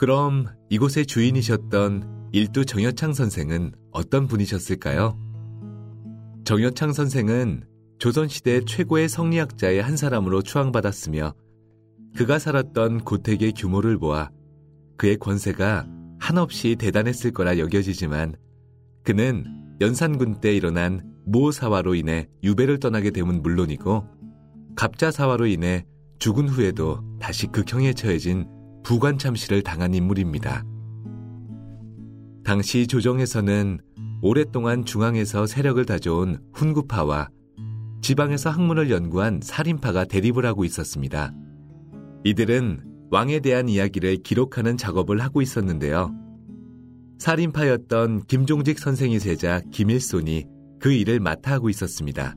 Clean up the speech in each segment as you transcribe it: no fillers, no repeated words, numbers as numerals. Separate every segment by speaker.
Speaker 1: 그럼 이곳의 주인이셨던 일두 정여창 선생은 어떤 분이셨을까요? 정여창 선생은 조선시대 최고의 성리학자의 한 사람으로 추앙받았으며 그가 살았던 고택의 규모를 보아 그의 권세가 한없이 대단했을 거라 여겨지지만 그는 연산군 때 일어난 모사화로 인해 유배를 떠나게 됨은 물론이고 갑자사화로 인해 죽은 후에도 다시 극형에 처해진 부관참시를 당한 인물입니다. 당시 조정에서는 오랫동안 중앙에서 세력을 다져온 훈구파와 지방에서 학문을 연구한 살인파가 대립을 하고 있었습니다. 이들은 왕에 대한 이야기를 기록하는 작업을 하고 있었는데요. 살인파였던 김종직 선생의 제자 김일손이 그 일을 맡아 하고 있었습니다.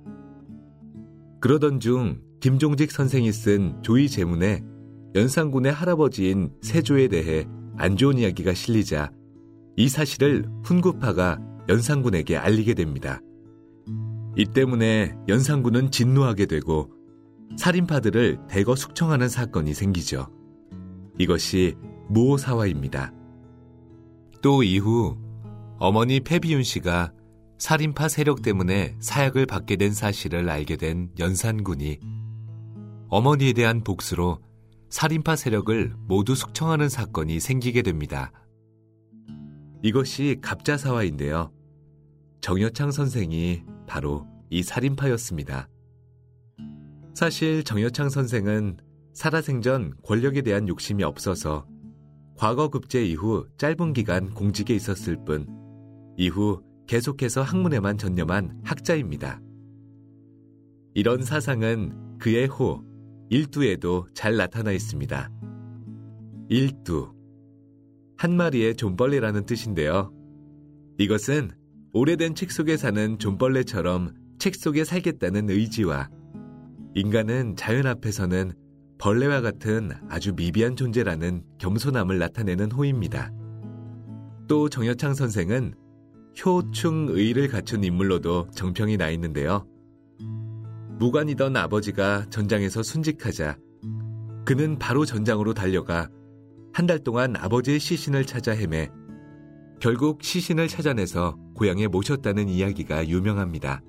Speaker 1: 그러던 중 김종직 선생이 쓴 조의 제문에 연산군의 할아버지인 세조에 대해 안 좋은 이야기가 실리자 이 사실을 훈구파가 연산군에게 알리게 됩니다. 이 때문에 연산군은 진노하게 되고 살인파들을 대거 숙청하는 사건이 생기죠. 이것이 무오사화입니다. 또 이후 어머니 패비윤 씨가 살인파 세력 때문에 사약을 받게 된 사실을 알게 된 연산군이 어머니에 대한 복수로 살인파 세력을 모두 숙청하는 사건이 생기게 됩니다. 이것이 갑자사화인데요. 정여창 선생이 바로 이 살인파였습니다. 사실 정여창 선생은 살아생전 권력에 대한 욕심이 없어서 과거 급제 이후 짧은 기간 공직에 있었을 뿐 이후 계속해서 학문에만 전념한 학자입니다. 이런 사상은 그의 호, 일두에도 잘 나타나 있습니다. 일두, 한 마리의 존벌레라는 뜻인데요. 이것은 오래된 책 속에 사는 존벌레처럼 책 속에 살겠다는 의지와 인간은 자연 앞에서는 벌레와 같은 아주 미비한 존재라는 겸손함을 나타내는 호입니다. 또 정여창 선생은 효충의를 갖춘 인물로도 정평이 나 있는데요. 무관이던 아버지가 전장에서 순직하자 그는 바로 전장으로 달려가 한 달 동안 아버지의 시신을 찾아 헤매 결국 시신을 찾아내서 고향에 모셨다는 이야기가 유명합니다.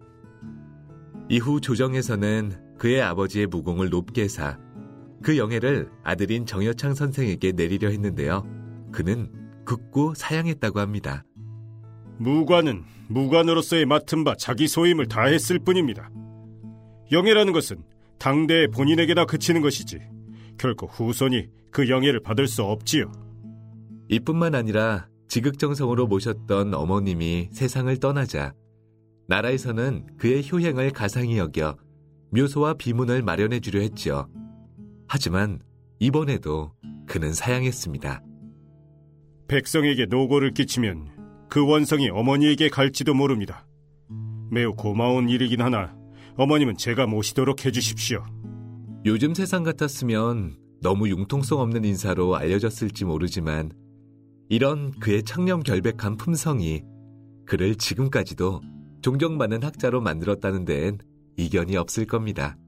Speaker 1: 이후 조정에서는 그의 아버지의 무공을 높게 사 그 영예를 아들인 정여창 선생에게 내리려 했는데요. 그는 극구 사양했다고 합니다.
Speaker 2: 무관은 무관으로서의 맡은 바 자기 소임을 다했을 뿐입니다. 영예라는 것은 당대의 본인에게나 그치는 것이지 결코 후손이 그 영예를 받을 수 없지요.
Speaker 1: 이뿐만 아니라 지극정성으로 모셨던 어머님이 세상을 떠나자 나라에서는 그의 효행을 가상히 여겨 묘소와 비문을 마련해 주려 했죠. 하지만 이번에도 그는 사양했습니다.
Speaker 2: 백성에게 노고를 끼치면 그 원성이 어머니에게 갈지도 모릅니다. 매우 고마운 일이긴 하나 어머님은 제가 모시도록 해주십시오.
Speaker 1: 요즘 세상 같았으면 너무 융통성 없는 인사로 알려졌을지 모르지만 이런 그의 청렴결백한 품성이 그를 지금까지도 존경받는 학자로 만들었다는 데엔 이견이 없을 겁니다.